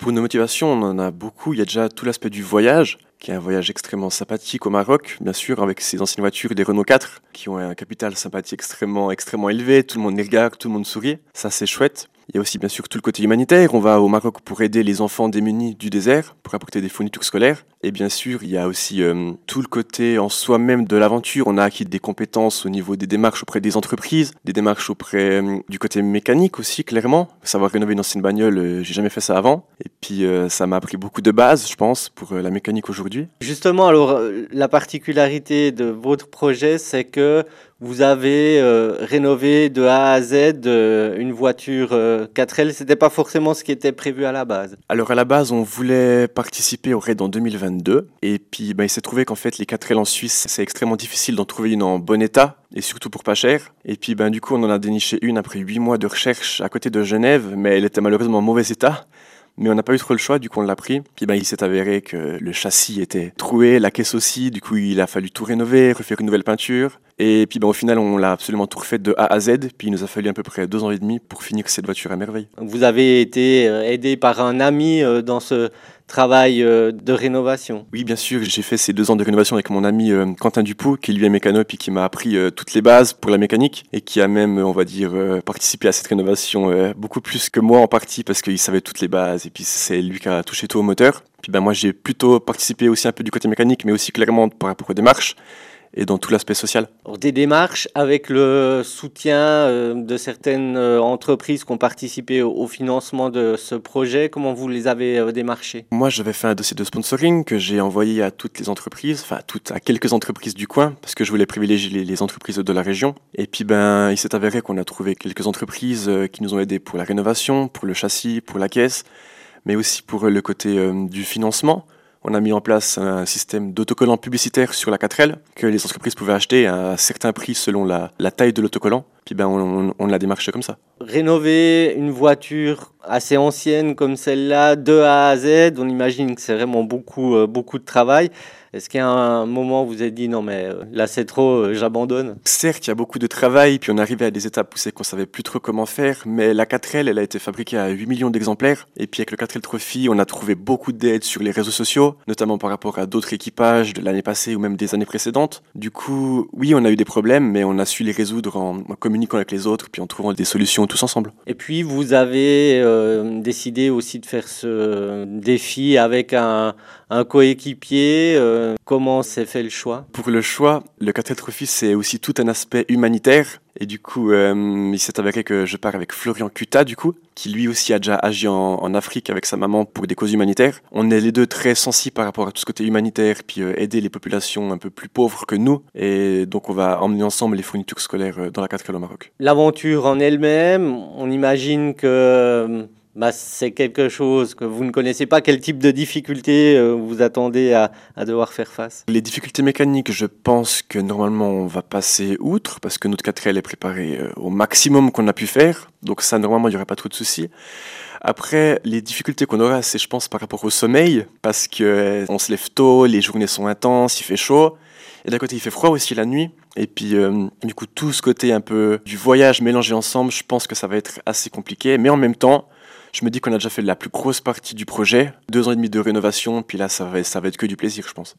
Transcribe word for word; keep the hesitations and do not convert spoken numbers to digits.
Pour nos motivations, on en a beaucoup. Il y a déjà tout l'aspect du voyage, qui est un voyage extrêmement sympathique au Maroc, bien sûr, avec ces anciennes voitures, des Renault quatre, qui ont un capital sympathie extrêmement, extrêmement élevé. Tout le monde les regarde, tout le monde sourit. Ça, c'est chouette. Il y a aussi bien sûr tout le côté humanitaire. On va au Maroc pour aider les enfants démunis du désert, pour apporter des fournitures scolaires. Et bien sûr, il y a aussi euh, tout le côté en soi-même de l'aventure. On a acquis des compétences au niveau des démarches auprès des entreprises, des démarches auprès euh, du côté mécanique aussi, clairement. Savoir rénover une ancienne bagnole, euh, j'ai jamais fait ça avant. Et puis euh, ça m'a appris beaucoup de bases, je pense, pour euh, la mécanique aujourd'hui. Justement, alors, euh, la particularité de votre projet, c'est que vous avez euh, rénové de A à Z euh, une voiture euh, quatre L. C'était pas forcément ce qui était prévu à la base. Alors à la base, on voulait participer au raid en deux mille vingt-deux. Et puis ben, il s'est trouvé qu'en fait, les quatre L en Suisse, c'est extrêmement difficile d'en trouver une en bon état. Et surtout pour pas cher. Et puis ben, du coup, on en a déniché une après huit mois de recherche à côté de Genève. Mais elle était malheureusement en mauvais état. Mais on n'a pas eu trop le choix, du coup on l'a pris. Puis ben, il s'est avéré que le châssis était troué, la caisse aussi, du coup il a fallu tout rénover, refaire une nouvelle peinture. Et puis ben, au final on l'a absolument tout refait de A à Z, puis il nous a fallu à peu près deux ans et demi pour finir cette voiture à merveille. Vous avez été euh, aidé par un ami euh, dans ce travail euh, de rénovation. Oui bien sûr, j'ai fait ces deux ans de rénovation avec mon ami euh, Quentin Dupoux, qui lui est mécano, puis qui m'a appris euh, toutes les bases pour la mécanique, et qui a même, on va dire, euh, participé à cette rénovation euh, beaucoup plus que moi en partie, parce qu'il savait toutes les bases, et puis c'est lui qui a touché tout au moteur. Puis ben moi j'ai plutôt participé aussi un peu du côté mécanique, mais aussi clairement par rapport aux démarches, et dans tout l'aspect social. Alors, des démarches avec le soutien euh, de certaines euh, entreprises qui ont participé au, au financement de ce projet, comment vous les avez euh, démarchés? Moi, j'avais fait un dossier de sponsoring que j'ai envoyé à toutes les entreprises, enfin à, toutes, à quelques entreprises du coin, parce que je voulais privilégier les, les entreprises de la région. Et puis, ben, il s'est avéré qu'on a trouvé quelques entreprises euh, qui nous ont aidés pour la rénovation, pour le châssis, pour la caisse, mais aussi pour le côté euh, du financement. On a mis en place un système d'autocollant publicitaire sur la quatre L que les entreprises pouvaient acheter à un certain prix selon la, la taille de l'autocollant. Puis ben on, on, on l'a démarché comme ça. Rénover une voiture assez ancienne comme celle-là, de A à Z, on imagine que c'est vraiment beaucoup, euh, beaucoup de travail. Est-ce qu'il y a un moment où vous vous êtes dit non mais euh, là c'est trop, euh, j'abandonne? Certes, il y a beaucoup de travail, puis on arrivait à des étapes où c'est qu'on savait plus trop comment faire, mais la quatre L, elle a été fabriquée à huit millions d'exemplaires, et puis avec le quatre L Trophy, on a trouvé beaucoup d'aides sur les réseaux sociaux, notamment par rapport à d'autres équipages de l'année passée ou même des années précédentes. Du coup, oui, on a eu des problèmes, mais on a su les résoudre en, en communiquant avec les autres, puis en trouvant des solutions tous ensemble. Et puis vous avez euh, décidé aussi de faire ce défi avec un, un coéquipier. Euh, comment s'est fait le choix? Pour le choix, le quatre L Trophy, c'est aussi tout un aspect humanitaire. Et du coup, euh, il s'est avéré que je pars avec Florian Cuta, du coup, qui lui aussi a déjà agi en, en Afrique avec sa maman pour des causes humanitaires. On est les deux très sensibles par rapport à tout ce côté humanitaire, puis euh, aider les populations un peu plus pauvres que nous. Et donc, on va emmener ensemble les fournitures scolaires euh, dans la quatre L au Maroc. L'aventure en elle-même, on imagine que bah, c'est quelque chose que vous ne connaissez pas. Quel type de difficultés euh, vous attendez à, à devoir faire face? Les difficultés mécaniques, je pense que normalement on va passer outre parce que notre quatre L est préparé euh, au maximum qu'on a pu faire. Donc ça, normalement, il n'y aura pas trop de soucis. Après, les difficultés qu'on aura, c'est je pense par rapport au sommeil parce qu'on euh, se lève tôt, les journées sont intenses, il fait chaud. Et d'un côté, il fait froid aussi la nuit. Et puis, euh, du coup, tout ce côté un peu du voyage mélangé ensemble, je pense que ça va être assez compliqué. Mais en même temps, je me dis qu'on a déjà fait la plus grosse partie du projet. Deux ans et demi de rénovation, puis là, ça va, ça va être que du plaisir, je pense.